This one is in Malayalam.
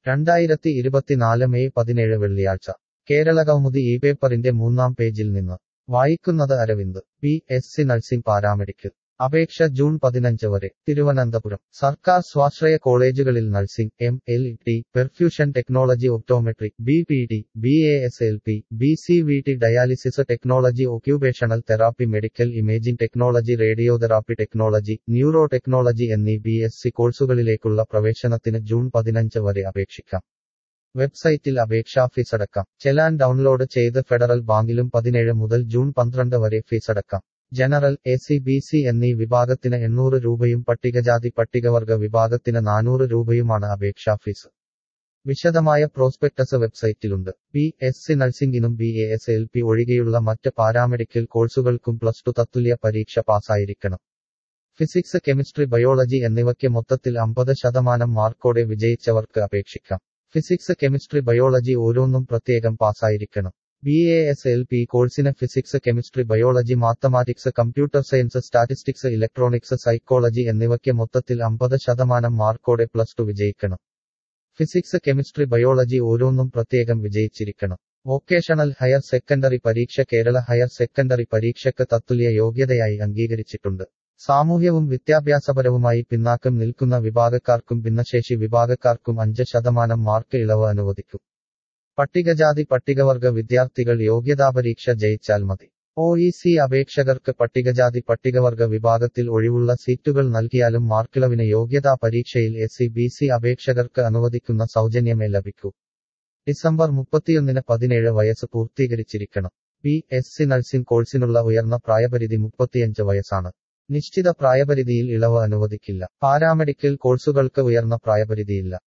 2024 മെയ് 17 വെള്ളിയാഴ്ച കേരളകൗമുദി ഈ പേപ്പറിന്റെ 3-ാം പേജിൽ നിന്ന് വായിക്കുന്നത് അരവിന്ദ്. ബി.എസ്.സി നഴ്സിംഗ് പാരാമെഡിക്കൽ അപേക്ഷ ജൂൺ 15 വരെ. തിരുവനന്തപുരം സർക്കാർ സ്വാശ്രയ കോളേജുകളിൽ nursing, MLT, perfusion technology, optometry, BPT, BASLP, BCVT, dialysis technology, occupational therapy, medical imaging technology, radiotherapy technology, neuro technology എന്നീ ബി.എസ്.സി കോഴ്സുകളിലേക്കുള്ള പ്രവേശനത്തിന് ജൂൺ 15 വരെ അപേക്ഷിക്കാം. വെബ്സൈറ്റിൽ അപേക്ഷാ ഫീസടക്കാം. ചെലാൻ ഡൗൺലോഡ് ചെയ്ത് ഫെഡറൽ ബാങ്കിലും 17 മുതൽ ജൂൺ 12 വരെ ഫീസടക്കാം. ജനറൽ, എ.സി, ബി.സി എന്നീ വിഭാഗത്തിന് 800 രൂപയും പട്ടികജാതി പട്ടികവർഗ വിഭാഗത്തിന് 400 രൂപയുമാണ് അപേക്ഷാ ഫീസ്. വിശദമായ പ്രോസ്പെക്ടസ് വെബ്സൈറ്റിലുണ്ട്. ബി.എസ്.സി നഴ്സിംഗിനും ബി.എ.എസ്.എൽ.പി ഒഴികെയുള്ള മറ്റ് പാരാമെഡിക്കൽ കോഴ്സുകൾക്കും +2 തത്തുല്യ പരീക്ഷ പാസ്സായിരിക്കണം. ഫിസിക്സ്, കെമിസ്ട്രി, ബയോളജി എന്നിവയ്ക്ക് മൊത്തത്തിൽ 50% മാർക്കോടെ വിജയിച്ചവർക്ക് അപേക്ഷിക്കാം. ഫിസിക്സ്, കെമിസ്ട്രി, ബയോളജി ഓരോന്നും പ്രത്യേകം പാസ്സായിരിക്കണം. ബി.എ.എസ്.എൽ.പി കോഴ്സിന് physics, chemistry, biology, mathematics, computer science, statistics, electronics, psychology എന്നിവയ്ക്ക് മൊത്തത്തിൽ 50% മാർക്കോടെ +2 വിജയിക്കണം. ഫിസിക്സ്, കെമിസ്ട്രി, ബയോളജി ഓരോന്നും പ്രത്യേകം വിജയിച്ചിരിക്കണം. വൊക്കേഷണൽ ഹയർ സെക്കൻഡറി പരീക്ഷ കേരള ഹയർ സെക്കൻഡറി പരീക്ഷയ്ക്ക് തത്തുല്യ യോഗ്യതയായി അംഗീകരിച്ചിട്ടുണ്ട്. സാമൂഹ്യവും വിദ്യാഭ്യാസപരവുമായി പിന്നാക്കം നിൽക്കുന്ന വിഭാഗക്കാർക്കും ഭിന്നശേഷി വിഭാഗക്കാർക്കും 5% മാർക്ക് ഇളവ് അനുവദിക്കും. പട്ടികജാതി പട്ടികവർഗ വിദ്യാർത്ഥികൾ യോഗ്യതാപരീക്ഷ ജയിച്ചാൽ മതി. ഒ.ഇ.സി അപേക്ഷകർക്ക് പട്ടികജാതി പട്ടികവർഗ വിഭാഗത്തിൽ ഒഴിവുള്ള സീറ്റുകൾ നൽകിയാലും മാർക്കിളവിന് യോഗ്യതാ പരീക്ഷയിൽ എസ്.സി, ബി.സി അപേക്ഷകർക്ക് അനുവദിക്കുന്ന സൗജന്യമേ ലഭിക്കൂ. ഡിസംബർ 31-ന് 17 വയസ്സ് പൂർത്തീകരിച്ചിരിക്കണം. ബി.എസ്.സി നഴ്സിംഗ് കോഴ്സിനുള്ള ഉയർന്ന പ്രായപരിധി 35 വയസ്സാണ്. നിശ്ചിത പ്രായപരിധിയിൽ ഇളവ് അനുവദിക്കില്ല. പാരാമെഡിക്കൽ കോഴ്സുകൾക്ക് ഉയർന്ന പ്രായപരിധിയില്ല.